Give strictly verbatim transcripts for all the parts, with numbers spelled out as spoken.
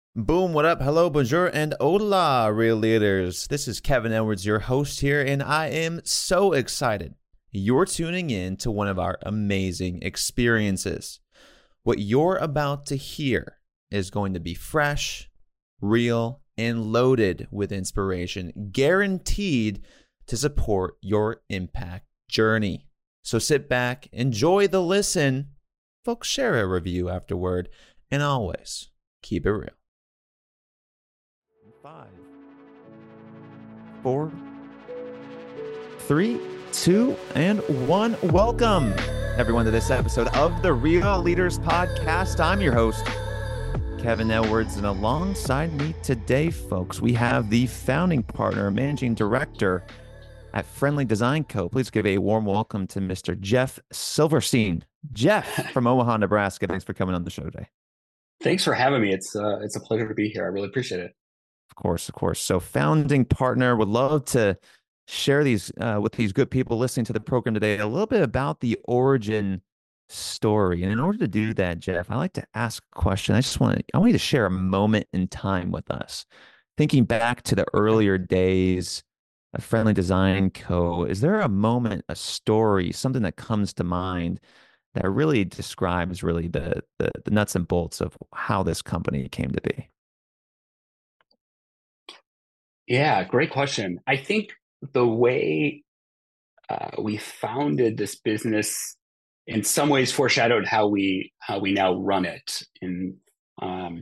Boom, what up? Hello, bonjour, and hola, real leaders. This is Kevin Edwards, your host here, and I am so excited you're tuning in to one of our amazing experiences. What you're about to hear is going to be fresh, real, and loaded with inspiration, guaranteed to support your impact journey. So sit back, enjoy the listen, folks, share a review afterward, and always keep it real. Five, four, three, two, and one. Welcome, everyone, to this episode of the Real Leaders Podcast. I'm your host, Kevin Edwards, and alongside me today, folks, we have the founding partner, managing director at Friendly Design Co. Please give a warm welcome to Mister Jeff Silverstein. Jeff from Omaha, Nebraska. Thanks for coming on the show today. Thanks for having me. It's uh, it's a pleasure to be here. I really appreciate it. Of course, of course. So founding partner, would love to share these uh, with these good people listening to the program today, a little bit about the origin story. And in order to do that, Jeff, I like to ask a question. I just want to, I want you to share a moment in time with us. Thinking back to the earlier days of Friendly Design Co., is there a moment, a story, something that comes to mind that really describes really the, the, the nuts and bolts of how this company came to be? Yeah, great question. I think the way uh, we founded this business in some ways foreshadowed how we how we now run it. And um,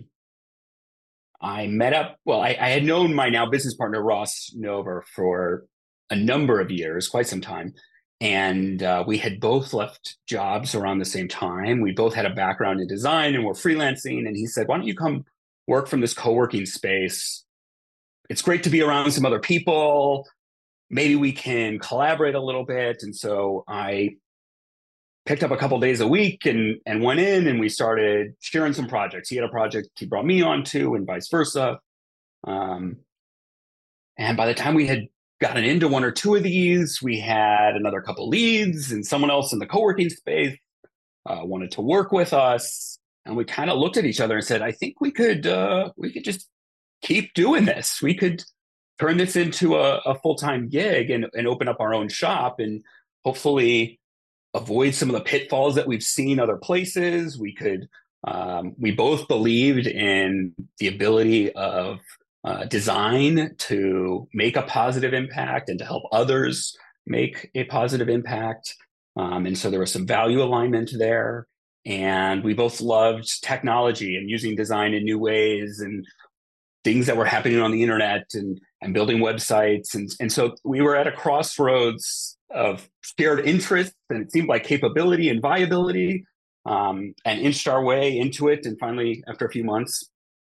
I met up, well, I, I had known my now business partner, Ross Nover, for a number of years, quite some time. And uh, we had both left jobs around the same time. We both had a background in design and were freelancing. And he said, why don't you come work from this co-working space? It's great to be around some other people. Maybe we can collaborate a little bit. And so I picked up a couple days a week and, and went in and we started sharing some projects. He had a project he brought me on to and vice versa. Um, and by the time we had gotten into one or two of these, we had another couple leads and someone else in the co-working space uh, wanted to work with us. And we kind of looked at each other and said, I think we could uh, we could just keep doing this. We could turn this into a, a full-time gig and, and open up our own shop and hopefully avoid some of the pitfalls that we've seen other places. We could, um, we both believed in the ability of uh, design to make a positive impact and to help others make a positive impact. Um, and so there was some value alignment there. And we both loved technology and using design in new ways and things that were happening on the internet and, and building websites. And, and so we were at a crossroads of shared interests and it seemed like capability and viability, um, and inched our way into it. And finally, after a few months,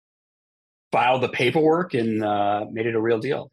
filed the paperwork and uh, made it a real deal.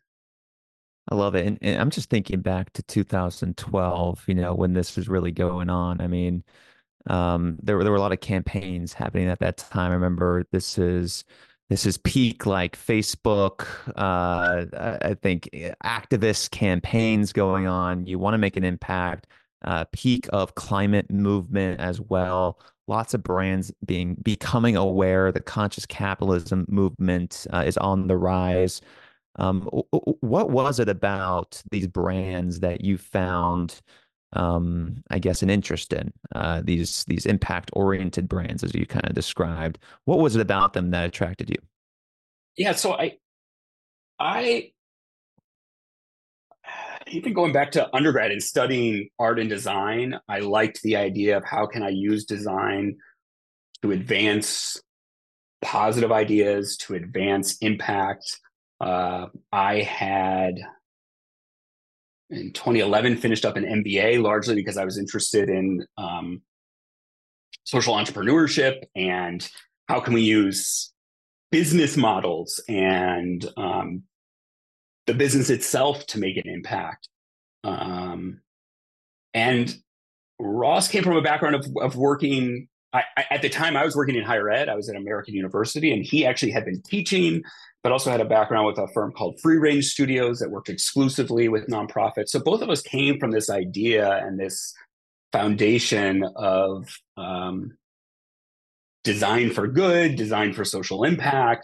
I love it. And, and I'm just thinking back to two thousand twelve, you know, when this was really going on. I mean, um, there were there were a lot of campaigns happening at that time. I remember this is this is peak like Facebook, uh, I I think activist campaigns going on. You want to make an impact, uh, peak of climate movement as well. Lots of brands being becoming aware the conscious capitalism movement uh, is on the rise. Um, w- w- what was it about these brands that you found, um, I guess, an interest in uh, these these impact oriented brands, as you kind of described? What was it about them that attracted you? Yeah, so I, I even going back to undergrad and studying art and design, I liked the idea of how can I use design to advance positive ideas, to advance impact. Uh, I had in twenty eleven finished up an M B A largely because I was interested in um, social entrepreneurship and how can we use business models and um, the business itself to make an impact. Um, and Ross came from a background of, of working. I, I, at the time, I was working in higher ed. I was at American University, and he actually had been teaching, but also had a background with a firm called Free Range Studios that worked exclusively with nonprofits. So both of us came from this idea and this foundation of um, design for good, design for social impact.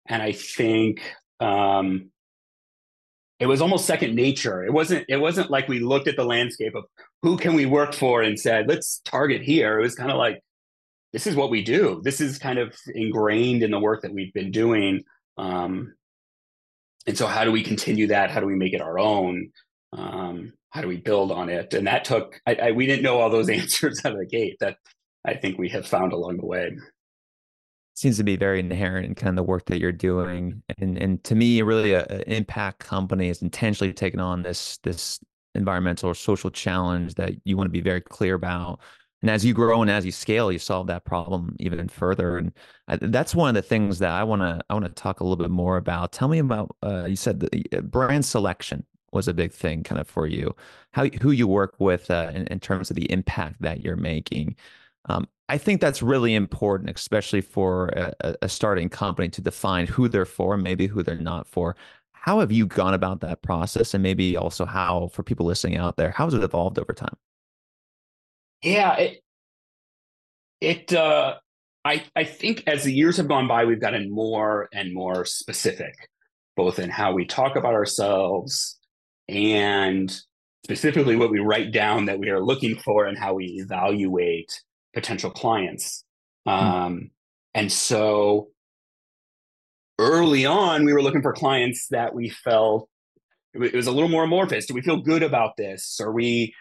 And I think um, it was almost second nature. It wasn't it wasn't like we looked at the landscape of who can we work for and said, let's target here. It was kind of like, this is what we do. This is kind of ingrained in the work that we've been doing. Um, and so how do we continue that? How do we make it our own? Um, how do we build on it? And that took, I, I, we didn't know all those answers out of the gate that I think we have found along the way. Seems to be very inherent in kind of the work that you're doing. And and to me, really, a, a impact company is intentionally taking on this this environmental or social challenge that you want to be very clear about. And as you grow and as you scale, you solve that problem even further. And I, that's one of the things that I want to I want to talk a little bit more about. Tell me about uh, you said the uh, brand selection was a big thing kind of for you. How who you work with uh, in, in terms of the impact that you're making. Um, I think that's really important, especially for a, a starting company to define who they're for, maybe who they're not for. How have you gone about that process? And maybe also how, for people listening out there, how has it evolved over time? Yeah, it, it uh, I, I think as the years have gone by, we've gotten more and more specific, both in how we talk about ourselves and specifically what we write down that we are looking for and how we evaluate potential clients. Hmm. Um, and so early on, we were looking for clients that we felt it was a little more amorphous. Do we feel good about this? Are we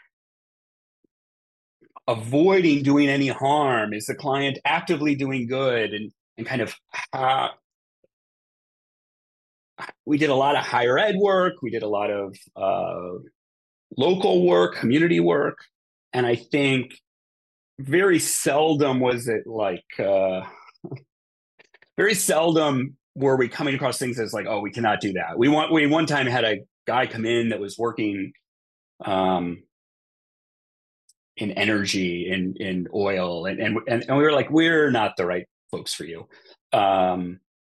avoiding doing any harm? Is the client actively doing good? And and kind of uh, we did a lot of higher ed work. We did a lot of uh, local work, community work, and I think very seldom was it like uh, very seldom were we coming across things as like, oh, we cannot do that. We want we one time had a guy come in that was working um, in energy in in oil and, and and and we were like, we're not the right folks for you. Um,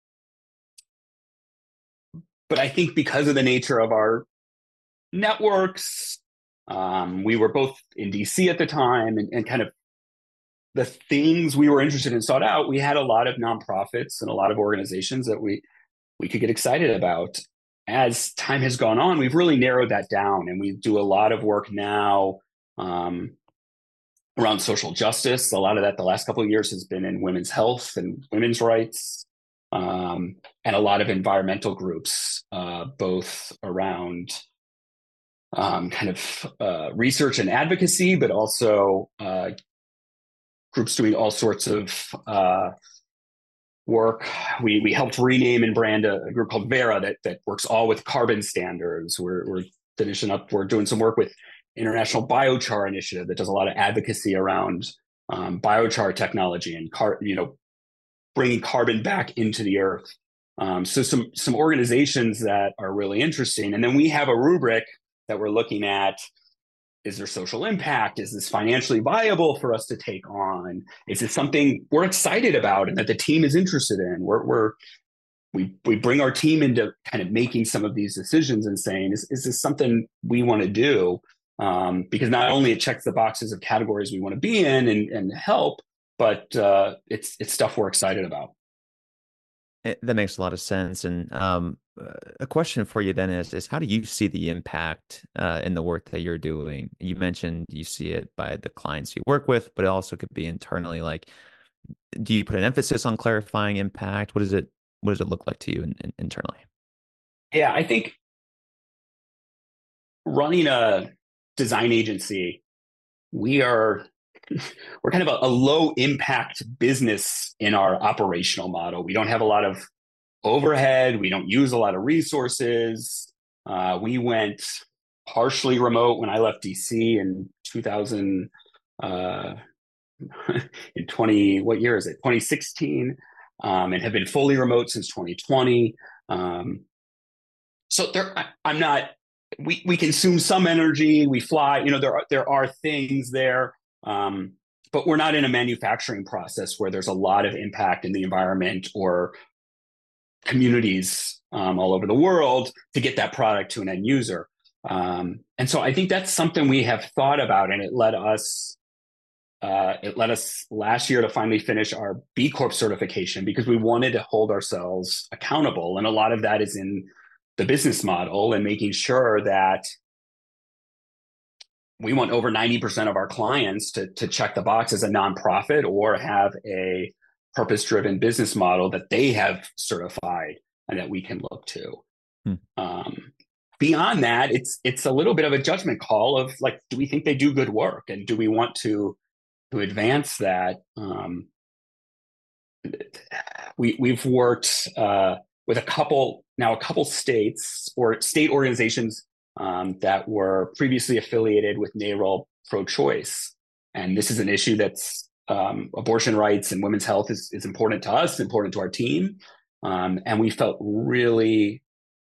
but I think because of the nature of our networks, um, we were both in D C at the time, and, and kind of the things we were interested in sought out. We had a lot of nonprofits and a lot of organizations that we we could get excited about. As time has gone on, we've really narrowed that down, and we do a lot of work now um, around social justice. A lot of that the last couple of years has been in women's health and women's rights, um, and a lot of environmental groups, uh, both around um, kind of uh, research and advocacy, but also uh, groups doing all sorts of uh, work. We we helped rename and brand a, a group called Verra that that works all with carbon standards. We're we're finishing up. We're doing some work with International Biochar Initiative that does a lot of advocacy around um, biochar technology and car, you know, bringing carbon back into the earth. Um, so some some organizations that are really interesting, and then we have a rubric that we're looking at. Is there social impact? Is this financially viable for us to take on? Is this something we're excited about and that the team is interested in? We're, we're we we bring our team into kind of making some of these decisions and saying, is, is this something we want to do? Um, because not only it checks the boxes of categories we want to be in and, and help, but uh, it's it's stuff we're excited about. It, that makes a lot of sense. And um, uh, a question for you then is, is how do you see the impact uh, in the work that you're doing? You mentioned you see it by the clients you work with, but it also could be internally. Like, do you put an emphasis on clarifying impact? What does it what does it look like to you in, in, internally? Yeah, I think running a design agency, we are we're kind of a, a low impact business in our operational model. We don't have a lot of overhead. We don't use a lot of resources. Uh, we went partially remote when I left D C in two thousand, uh, in twenty, what year is it? twenty sixteen, um, and have been fully remote since twenty twenty. Um, so there, I, I'm not. We we consume some energy. We fly. You know, there are there are things there. Um, but we're not in a manufacturing process where there's a lot of impact in the environment or communities um, all over the world to get that product to an end user. Um, and so I think that's something we have thought about, and it led us uh, it led us last year to finally finish our B Corp certification because we wanted to hold ourselves accountable. And a lot of that is in the business model and making sure that we want over ninety percent of our clients to, to check the box as a nonprofit or have a purpose-driven business model that they have certified and that we can look to. Hmm. Um, beyond that, it's it's a little bit of a judgment call of like, do we think they do good work, and do we want to to advance that? Um, we we've worked uh, with a couple now a couple states or state organizations um, that were previously affiliated with NARAL pro-choice, and this is an issue that's um, abortion rights and women's health is is important to us, important to our team, um, and we felt really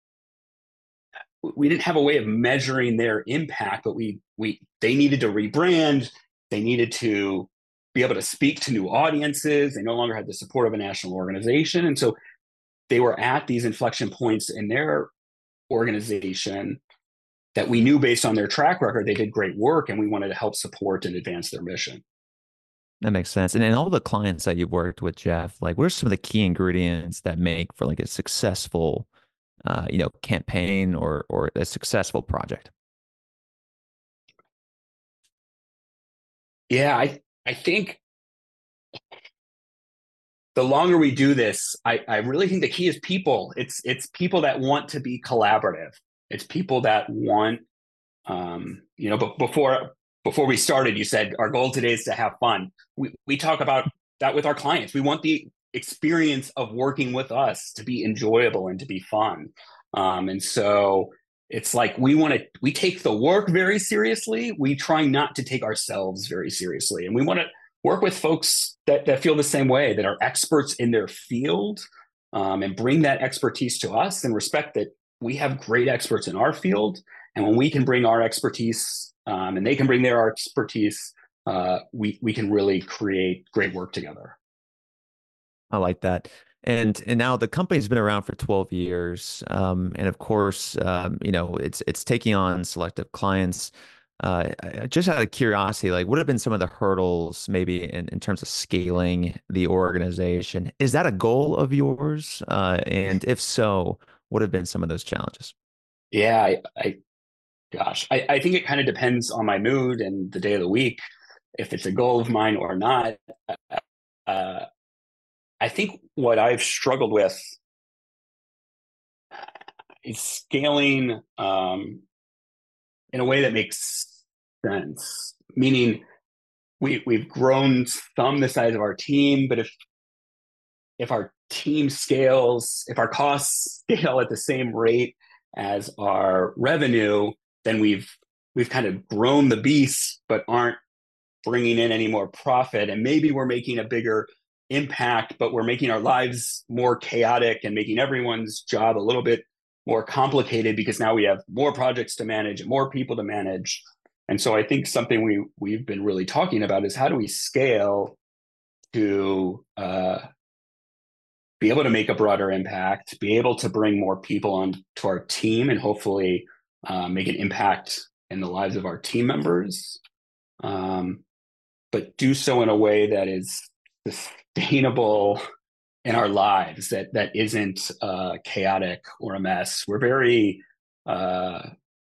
we didn't have a way of measuring their impact, but we we they needed to rebrand, they needed to be able to speak to new audiences. They no longer had the support of a national organization, and so they were at these inflection points in their organization that we knew based on their track record they did great work, and we wanted to help support and advance their mission. That makes sense. And in all the clients that you've worked with, Jeff, like what are some of the key ingredients that make for like a successful, uh, you know, campaign or or a successful project? Yeah, I I think the longer we do this, I, I really think the key is people. It's it's people that want to be collaborative. It's people that want, um, you know, but before before we started, you said our goal today is to have fun. We we talk about that with our clients. We want the experience of working with us to be enjoyable and to be fun. Um, and so it's like we want to we take the work very seriously. We try not to take ourselves very seriously, and we want to work with folks that, that feel the same way, that are experts in their field, um, and bring that expertise to us and respect that we have great experts in our field. And when we can bring our expertise um, and they can bring their expertise, uh, we, we can really create great work together. I like that. And and now the company's been around for twelve years. Um, and of course, um, you know, it's it's taking on selective clients. Uh, I- just out of curiosity, like what have been some of the hurdles maybe in, in terms of scaling the organization? Is that a goal of yours? Uh, and if so, what have been some of those challenges? Yeah, I, I gosh, I, I think it kind of depends on my mood and the day of the week, if it's a goal of mine or not. Uh, I think what I've struggled with is scaling um, in a way that makes sense. Meaning, we we've grown some the size of our team, but if if our team scales, if our costs scale at the same rate as our revenue, then we've we've kind of grown the beast, but aren't bringing in any more profit. And maybe we're making a bigger impact, but we're making our lives more chaotic and making everyone's job a little bit more complicated because now we have more projects to manage and more people to manage. And so I think something we we've been really talking about is how do we scale to uh, be able to make a broader impact, be able to bring more people onto our team, and hopefully uh, make an impact in the lives of our team members, um, but do so in a way that is sustainable in our lives, that that isn't uh, chaotic or a mess. We're very uh,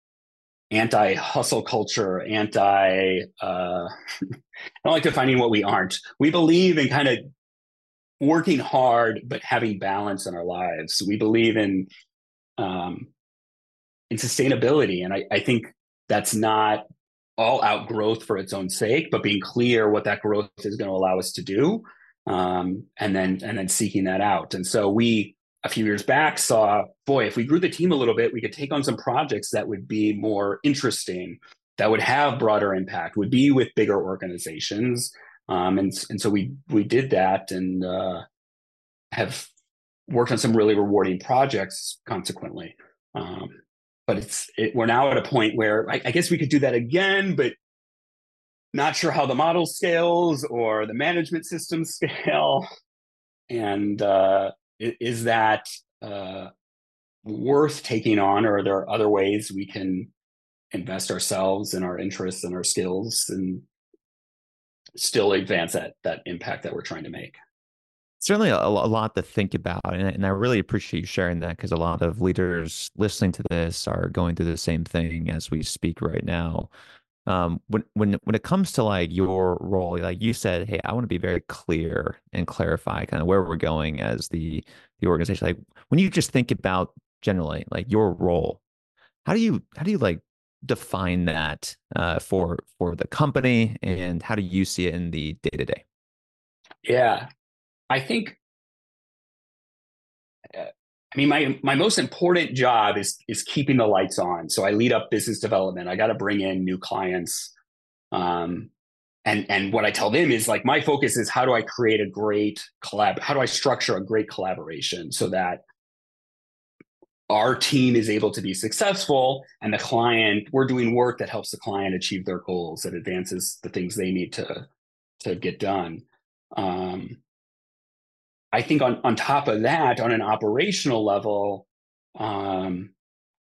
anti-hustle culture, anti. Uh, I don't like defining what we aren't. We believe in kind of working hard but having balance in our lives. We believe in um, in sustainability, and I, I think that's not all out growth for its own sake, but being clear what that growth is going to allow us to do, um, and then and then seeking that out. And so we a few years back saw, boy, if we grew the team a little bit, we could take on some projects that would be more interesting, that would have broader impact, would be with bigger organizations. Um, and and so we we did that, and uh, have worked on some really rewarding projects consequently. Um, but it's it, we're now at a point where I, I guess we could do that again, but not sure how the model scales or the management system scale. And uh, is that uh, worth taking on, or are there other ways we can invest ourselves and our interests and our skills and still advance that that impact that we're trying to make. Certainly a, a lot to think about, and, and I really appreciate you sharing that because a lot of leaders listening to this are going through the same thing as we speak right now. Um, when when when it comes to like your role, like you said, hey, I want to be very clear and clarify kind of where we're going as the the organization. Like when you just think about generally like your role, how do you how do you like define that uh, for for the company, and how do you see it in the day to day? Yeah, I think. Uh, I mean, my my most important job is is keeping the lights on. So I lead up business development. I got to bring in new clients. Um, and and what I tell them is like my focus is how do I create a great collab? How do I structure a great collaboration so that our team is able to be successful and the client, we're doing work that helps the client achieve their goals, that advances the things they need to to get done. Um, I think on on top of that, on an operational level, um,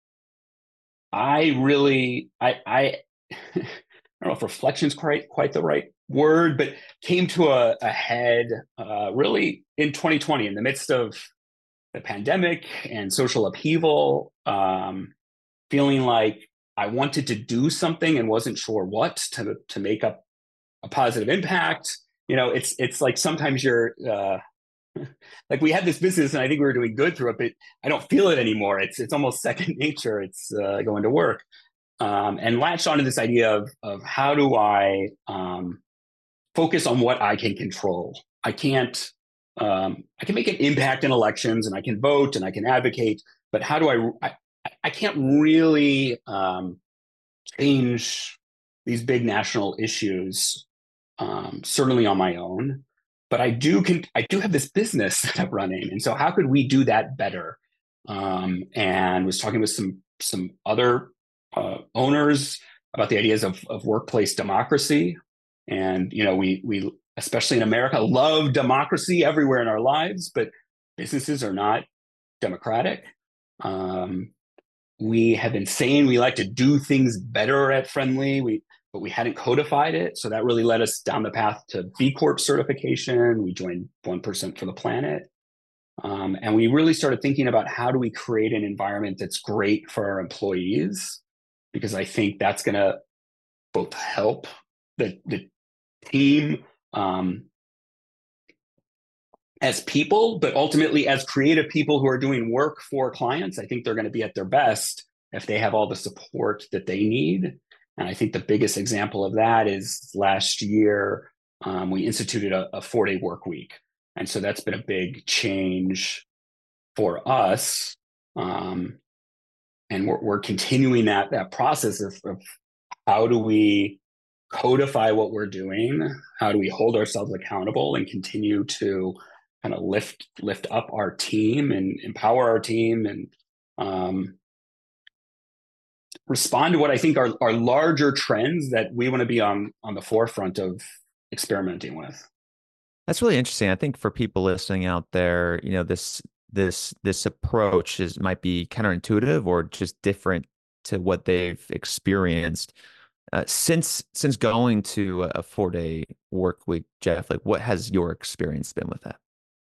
I really I I I don't know if reflection is quite quite the right word, but came to a, a head uh, really in twenty twenty in the midst of the pandemic and social upheaval, um, feeling like I wanted to do something and wasn't sure what to to make up a positive impact. You know, it's it's like sometimes you're uh, like we had this business and I think we were doing good through it, but I don't feel it anymore. It's it's almost second nature. It's uh, going to work, um, and latched onto this idea of of how do I um, focus on what I can control. I can't. Um, I can make an impact in elections, and I can vote, and I can advocate. But how do I? I, I can't really um, change these big national issues, um, certainly on my own. But I do. Can, I do have this business that I'm running, and so how could we do that better? Um, and was talking with some some other uh, owners about the ideas of, of workplace democracy. And you know, we we especially in America love democracy everywhere in our lives, but businesses are not democratic. Um, we have been saying we like to do things better at Friendly, we but we hadn't codified it, so that really led us down the path to B Corp certification. We joined one percent for the Planet, um, and we really started thinking about how do we create an environment that's great for our employees, because I think that's going to both help the the team um, as people, but ultimately as creative people who are doing work for clients. I think they're going to be at their best if they have all the support that they need. And I think the biggest example of that is last year, um, we instituted a, a four day work week. And so that's been a big change for us. Um, and we're, we're continuing that, that process of, of how do we codify what we're doing? How do we hold ourselves accountable and continue to kind of lift lift up our team and empower our team and um, respond to what I think are, are larger trends that we want to be on on the forefront of experimenting with. That's really interesting. I think for people listening out there, you know, this this this approach is might be counterintuitive or just different to what they've experienced. Uh, since since going to a four day work week, Jeff, like what has your experience been with that?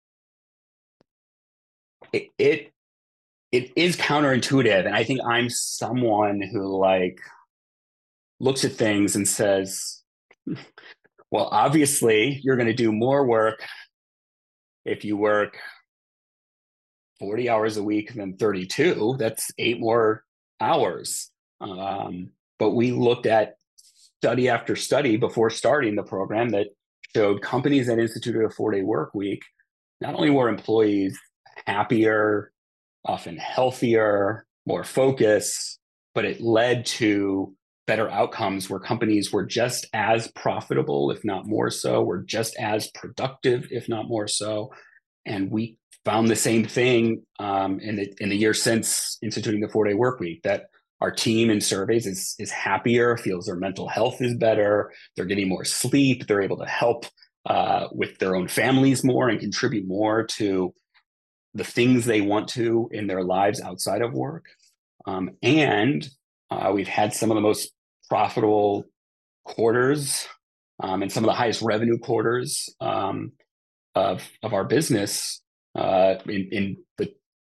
It, it it is counterintuitive, and I think I'm someone who like looks at things and says, well, obviously you're going to do more work if you work forty hours a week than thirty-two. That's eight more hours. Um, but we looked at study after study before starting the program that showed companies that instituted a four day work week, not only were employees happier, often healthier, more focused, but it led to better outcomes where companies were just as profitable, if not more so, were just as productive, if not more so. And we found the same thing um, in the in the year since instituting the four day work week, that our team in surveys is is happier, feels their mental health is better, they're getting more sleep, they're able to help uh, with their own families more and contribute more to the things they want to in their lives outside of work. Um, and uh, we've had some of the most profitable quarters um, and some of the highest revenue quarters um, of of our business uh, in, in the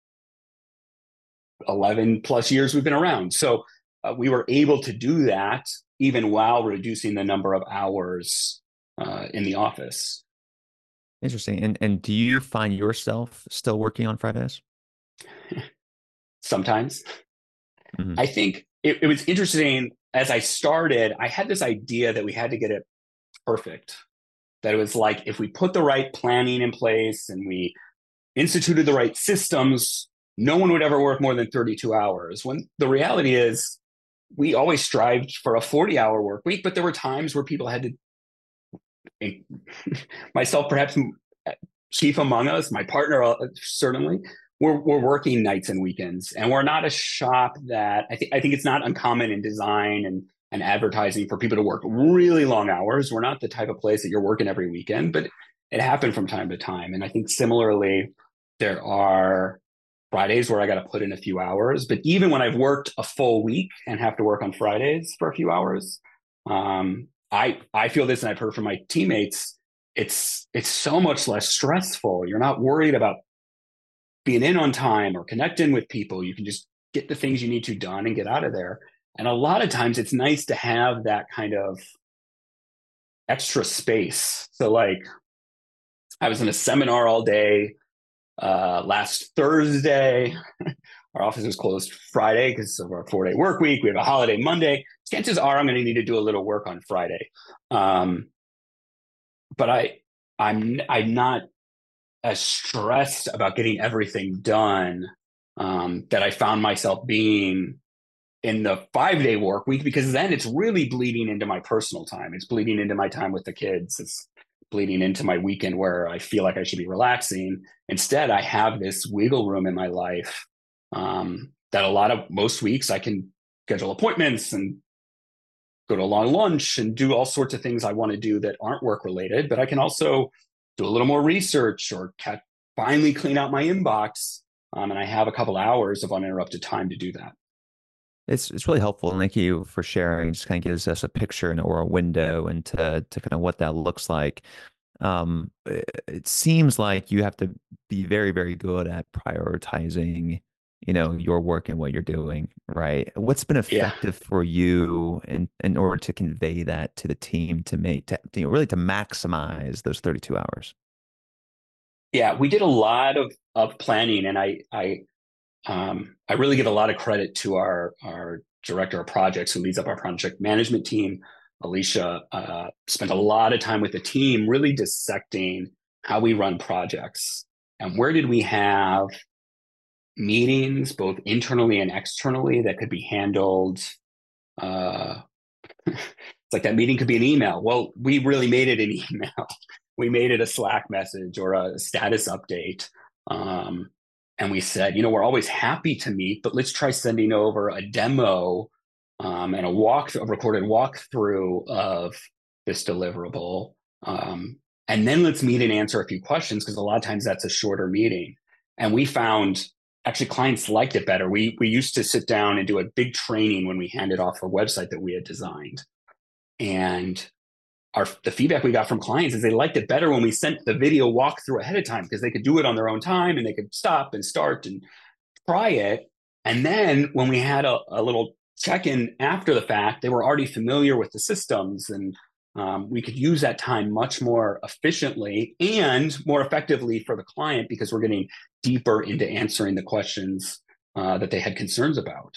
eleven plus years we've been around. So uh, we were able to do that even while reducing the number of hours uh, in the office. Interesting. And and do you find yourself still working on Fridays? Sometimes Hmm. I think it, it was interesting as I started, I had this idea that we had to get it perfect. That it was like if we put the right planning in place and we instituted the right systems, no one would ever work more than thirty-two hours. When the reality is, we always strived for a forty hour work week, but there were times where people had to, myself perhaps chief among us, my partner uh, certainly, we're, we're working nights and weekends. And we're not a shop that I think I think it's not uncommon in design and, and advertising for people to work really long hours. We're not the type of place that you're working every weekend, but it happened from time to time. And I think similarly, there are Fridays where I got to put in a few hours. But even when I've worked a full week and have to work on Fridays for a few hours, um, I I feel this, and I've heard from my teammates. It's it's so much less stressful. You're not worried about being in on time or connecting with people. You can just get the things you need to done and get out of there. And a lot of times, it's nice to have that kind of extra space. So, like, I was in a seminar all day uh, last Thursday. Our office is closed Friday because of our four day work week. We have a holiday Monday. Chances are I'm going to need to do a little work on Friday. Um, but I, I'm, I'm not as stressed about getting everything done um, that I found myself being in the five day work week, because then it's really bleeding into my personal time. It's bleeding into my time with the kids. It's bleeding into my weekend where I feel like I should be relaxing. Instead, I have this wiggle room in my life um, that a lot of most weeks I can schedule appointments and go to a long lunch and do all sorts of things I want to do that aren't work related, but I can also do a little more research or ca- finally clean out my inbox. Um, and I have a couple hours of uninterrupted time to do that. It's it's really helpful. And thank you for sharing. It just kind of gives us a picture and or a window into to kind of what that looks like. Um, it, it seems like you have to be very, very good at prioritizing, you know, your work and what you're doing, right? What's been Yeah. effective for you in in order to convey that to the team to make to, you know, really to maximize those thirty-two hours? Yeah. We did a lot of, of planning, and I, I, um, I really give a lot of credit to our, our director of projects who leads up our project management team. Alicia uh, spent a lot of time with the team really dissecting how we run projects and where did we have meetings, both internally and externally, that could be handled. Uh, it's like that meeting could be an email. Well, we really made it an email. We made it a Slack message or a status update. Um, and we said, you know, we're always happy to meet, but let's try sending over a demo um, and a walk, a recorded walkthrough of this deliverable. Um, and then let's meet and answer a few questions, because a lot of times that's a shorter meeting. And we found actually clients liked it better. We we used to sit down and do a big training when we handed off a website that we had designed. And our the feedback we got from clients is they liked it better when we sent the video walkthrough ahead of time, because they could do it on their own time and they could stop and start and try it. And then when we had a, a little check-in after the fact, they were already familiar with the systems, and um, we could use that time much more efficiently and more effectively for the client, because we're getting deeper into answering the questions uh, that they had concerns about.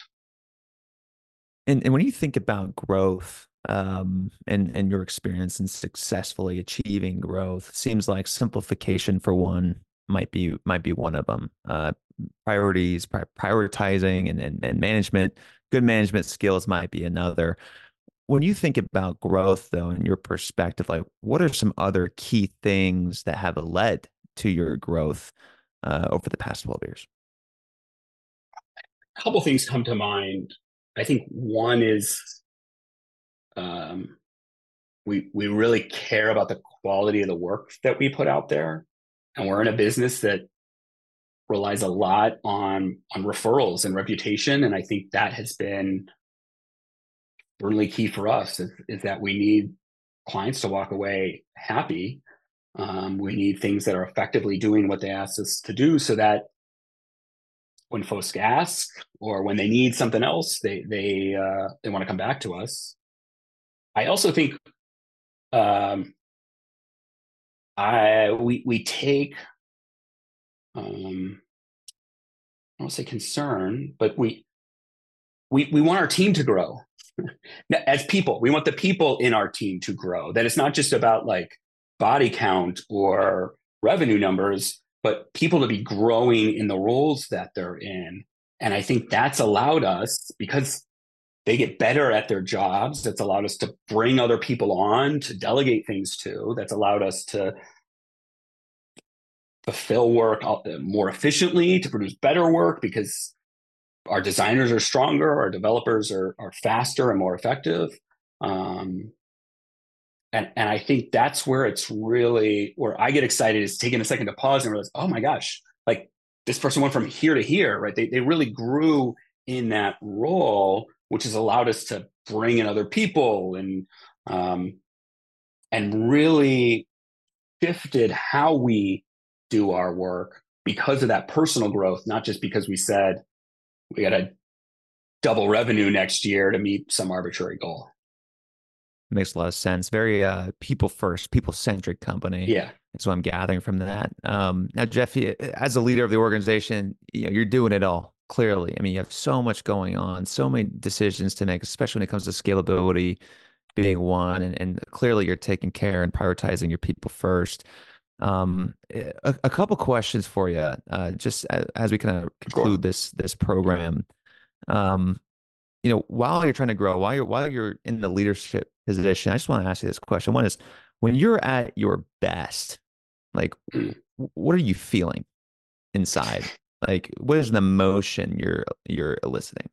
And and when you think about growth, um, and and your experience in successfully achieving growth, seems like simplification for one might be might be one of them. Uh, priorities, pri prioritizing, and, and and management, good management skills might be another. When you think about growth, though, in your perspective, like what are some other key things that have led to your growth uh, over the past twelve years? A couple things come to mind. I think one is um, we we really care about the quality of the work that we put out there, and we're in a business that relies a lot on on referrals and reputation, and I think that has been really key for us is, is that we need clients to walk away happy. Um, we need things that are effectively doing what they asked us to do, so that when folks ask or when they need something else, they they uh, they want to come back to us. I also think um, I we we take um, I don't say concern, but we we we want our team to grow as people. We want the people in our team to grow. That it's not just about like body count or revenue numbers, but people to be growing in the roles that they're in. And I think that's allowed us, because they get better at their jobs. That's allowed us to bring other people on to delegate things to. That's allowed us to fulfill work more efficiently, to produce better work, because our designers are stronger, our developers are, are faster and more effective. Um, and, and I think that's where it's really, where I get excited, is taking a second to pause and realize, oh my gosh, like this person went from here to here, right? They, they really grew in that role, which has allowed us to bring in other people and, um, and really shifted how we do our work because of that personal growth, not just because we said we got to double revenue next year to meet some arbitrary goal. Makes a lot of sense. Very uh, people first, people centric company. Yeah. That's what I'm gathering from that. Um, now, Jeff, as a leader of the organization, you know, you're doing it all. Clearly, I mean, you have so much going on, so many decisions to make, especially when it comes to scalability being one, and, and clearly you're taking care and prioritizing your people first. Um, a, a couple questions for you, uh, just as, as we kind of conclude Sure. this this program. Um, you know, while you're trying to grow, while you're while you're in the leadership position, I just want to ask you this question. One is, when you're at your best, like, Mm. what are you feeling inside? Like, what is the emotion you're you're eliciting?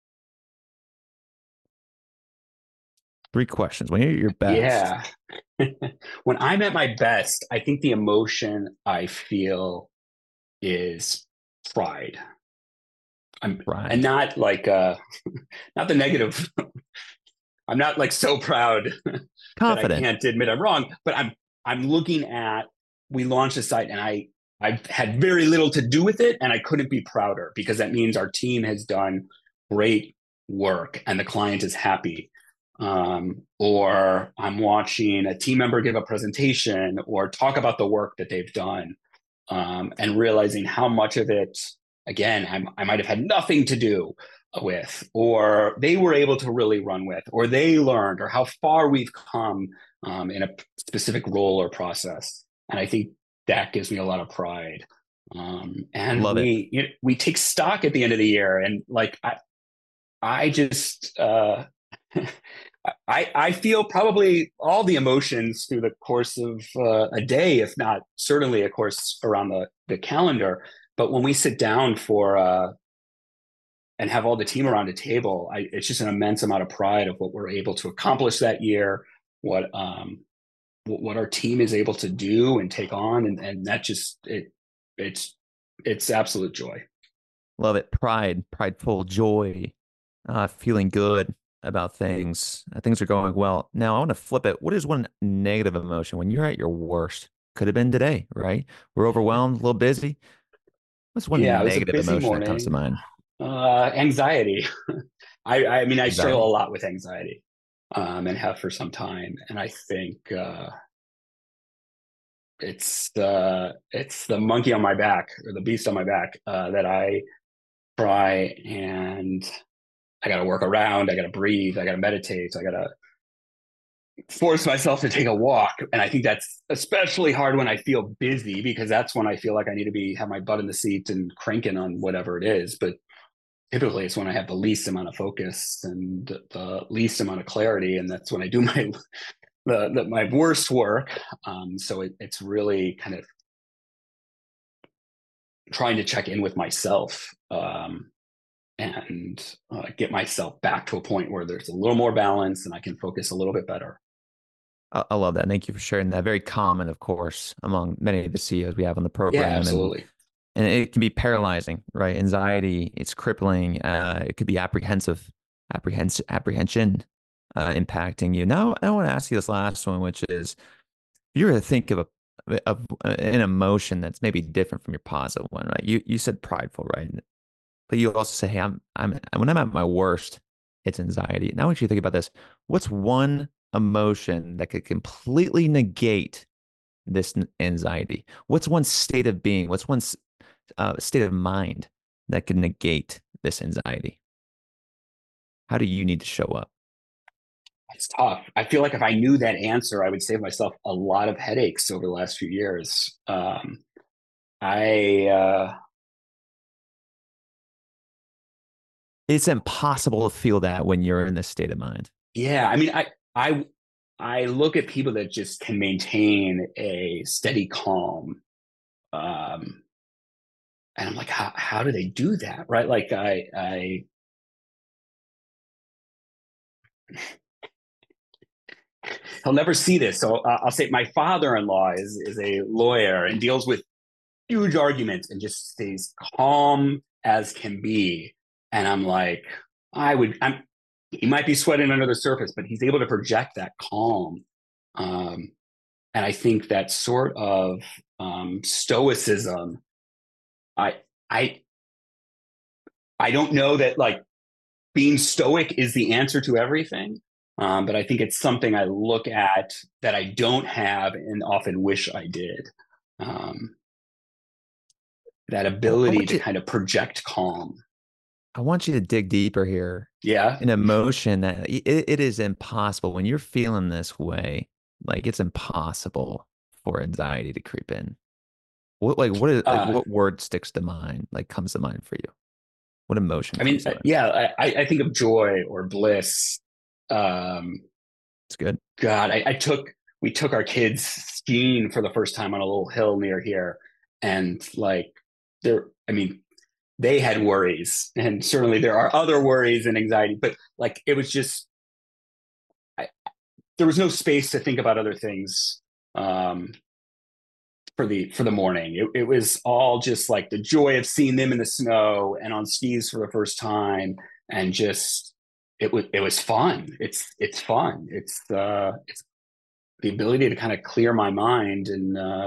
Three questions. When you're at your best, Yeah. When I'm at my best, I think the emotion I feel is pride. I'm and pride, not like uh not the negative. I'm not like so proud that I confident. can't admit I'm wrong, but I'm I'm looking at, we launched a site and I I've had very little to do with it, and I couldn't be prouder, because that means our team has done great work and the client is happy. Um, or I'm watching a team member give a presentation or talk about the work that they've done, um, and realizing how much of it, again, I'm, I might have had nothing to do with, or they were able to really run with, or they learned, or how far we've come um, in a specific role or process. And I think that gives me a lot of pride. Um, and Love it. we you know, we take stock at the end of the year, and like I I just uh, I I feel probably all the emotions through the course of uh, a day, if not certainly a course around the the calendar. But when we sit down for uh, and have all the team around a table, I, it's just an immense amount of pride of what we're able to accomplish that year, what um, what our team is able to do and take on, and, and that just it it's it's absolute joy. Love it. Pride, prideful joy, uh, feeling good about things. Uh, things are going well. Now, I want to flip it. What is one negative emotion when you're at your worst? Could have been today, right? We're overwhelmed, a little busy. What's Yeah, one it was a negative busy emotion that comes to morning. mind? Uh, anxiety. I I mean, I struggle Anxiety. a lot with anxiety, um, and have for some time, and I think uh, it's uh, it's the monkey on my back, or the beast on my back, uh, that I try, and I got to work around. I got to breathe. I got to meditate. I got to force myself to take a walk. And I think that's especially hard when I feel busy, because that's when I feel like I need to be have my butt in the seat and cranking on whatever it is. But typically it's when I have the least amount of focus and the least amount of clarity. And that's when I do my the, the my worst work. Um, so it, it's really kind of trying to check in with myself, um, and uh, get myself back to a point where there's a little more balance and I can focus a little bit better. I, I love that. Thank you for sharing that. Very common, of course, among many of the C E Os we have on the Yeah, program, and absolutely. and it can be paralyzing, right? Anxiety, it's crippling. Uh, it could be apprehensive, apprehens apprehension. uh, impacting you. Now, I want to ask you this last one, which is, if you were to think of a of an emotion that's maybe different from your positive one, right? You you said prideful, right? But you also say, hey, I'm I'm when I'm at my worst, it's anxiety. Now I want you to think about this. What's one emotion that could completely negate this anxiety? What's one state of being? What's one uh, state of mind that could negate this anxiety? How do you need to show up? It's tough. I feel like if I knew that answer, I would save myself a lot of headaches over the last few years. Um, I uh, It's impossible to feel that when you're in this state of mind. yeah, I mean, I I I look at people that just can maintain a steady calm, um, and I'm like, how how do they do that, right? Like I I he'll never see this, so uh, I'll say my father-in-law is is a lawyer and deals with huge arguments and just stays calm as can be. And I'm like, I would, I'm, he might be sweating under the surface, but he's able to project that calm. Um, and I think that sort of um, stoicism, I, I, I don't know that like being stoic is the answer to everything. Um, but I think it's something I look at that I don't have and often wish I did. Um, that I, I ability want to you kind of project calm. I want you to dig deeper here. Yeah. An emotion that it, it is impossible when you're feeling this way, like it's impossible for anxiety to creep in. What like what is like Uh, what word sticks to mind, like comes to mind for you? What emotion I mean, comes to uh, mind? yeah, I, I think of joy or bliss. Um, It's good. God, I, I took we took our kids skiing for the first time on a little hill near here, and like there, I mean, they had worries, and certainly there are other worries and anxiety, but like it was just I, there was no space to think about other things. Um, for the for the morning. It, it was all just like the joy of seeing them in the snow and on skis for the first time, and just it was it was fun. It's it's fun. It's uh it's the ability to kind of clear my mind and uh,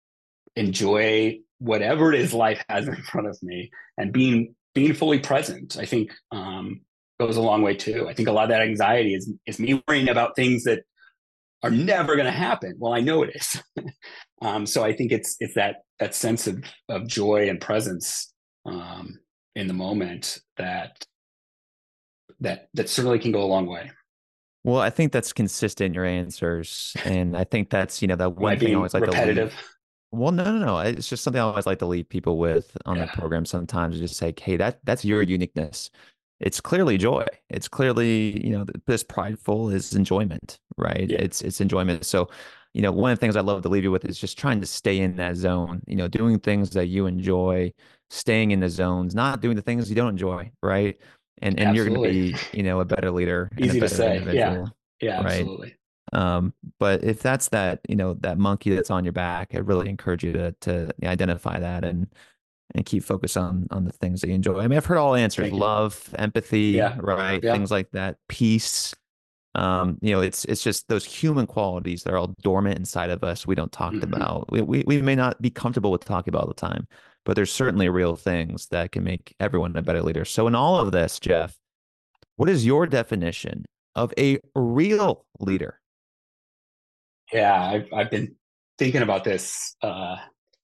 enjoy whatever it is life has in front of me, and being being fully present. I think um, goes a long way too. I think a lot of that anxiety is is me worrying about things that are never going to happen. Well, I know it is. um, so I think it's it's that that sense of of joy and presence um, in the moment that that that certainly can go a long way. Well, I think that's consistent in your answers. And I think that's, you know, that Am I one thing I being always like to leave. repetitive? Well, no, no, no. It's just something I always like to leave people with on the Yeah, program sometimes, is just say, hey, that that's your uniqueness. It's clearly joy. It's clearly, you know, this prideful is enjoyment, right? yeah, It's it's enjoyment. So, you know, one of the things I love to leave you with is just trying to stay in that zone, you know, doing things that you enjoy, staying in the zones, not doing the things you don't enjoy, right? And and you're going to absolutely. be, you know, a better leader and a Easy to better say. Yeah, individual, yeah, right? absolutely. Um, but if that's that, you know, that monkey that's on your back, I really encourage you to to identify that and and keep focus on on the things that you enjoy. I mean, I've heard all answers: Thank you. love, empathy, Yeah, right? yeah. Things like that, peace. Um, you know, it's it's just those human qualities that are all dormant inside of us. We don't talk Hmm. about. We we we may not be comfortable with talking about all the time, but there's certainly real things that can make everyone a better leader. So in all of this, Jeff, what is your definition of a real leader? Yeah, I've I've been thinking about this, uh,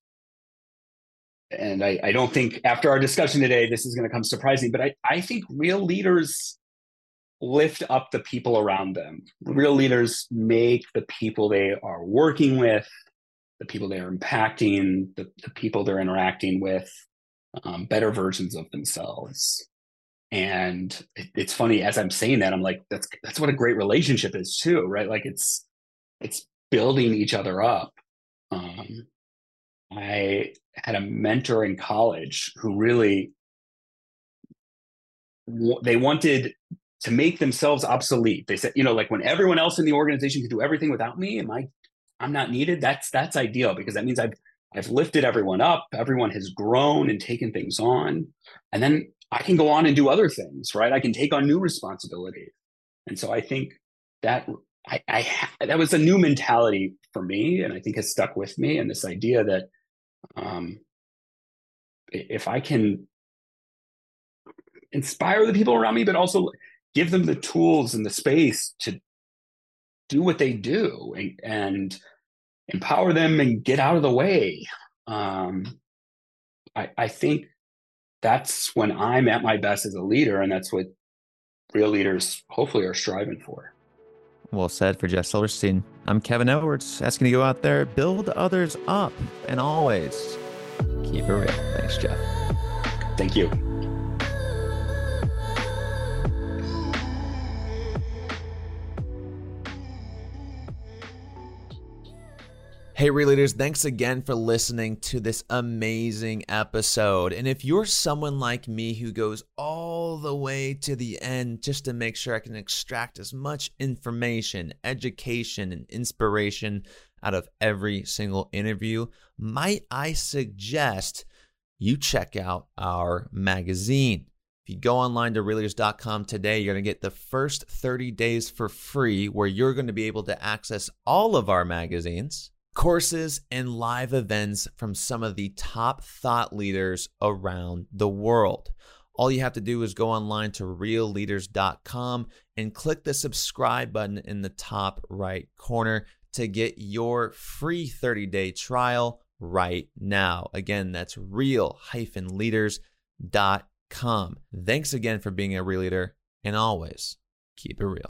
and I, I don't think after our discussion today this is going to come surprising, but I, I think real leaders lift up the people around them. Real leaders make the people they are working with, the people they are impacting, the, the people they're interacting with, um, better versions of themselves. And it, it's funny as I'm saying that, I'm like, that's that's what a great relationship is too, right? Like it's it's building each other up. Um, I had a mentor in college who really they wanted to make themselves obsolete. They said, you know, like when everyone else in the organization can do everything without me, am I I'm not needed. That's that's ideal because that means I've I've lifted everyone up. Everyone has grown and taken things on. And then I can go on and do other things, right? I can take on new responsibilities. And so I think that I, I that was a new mentality for me, and I think has stuck with me. And this idea that um, if I can inspire the people around me, but also give them the tools and the space to do what they do, and, and empower them and get out of the way. Um, I, I think that's when I'm at my best as a leader, and that's what real leaders hopefully are striving for. Well said for Jeff Silverstein. I'm Kevin Edwards, asking you to go out there, build others up, and always keep it real. Thanks, Jeff. Thank you. Hey, Real Leaders, thanks again for listening to this amazing episode. And if you're someone like me who goes all the way to the end just to make sure I can extract as much information, education, and inspiration out of every single interview, might I suggest you check out our magazine. If you go online to real leaders dot com today, you're going to get the first thirty days for free, where you're going to be able to access all of our magazines, courses, and live events from some of the top thought leaders around the world. All you have to do is go online to real leaders dot com and click the subscribe button in the top right corner to get your free thirty-day trial right now. Again, that's real leaders dot com. Thanks again for being a real leader, and always keep it real.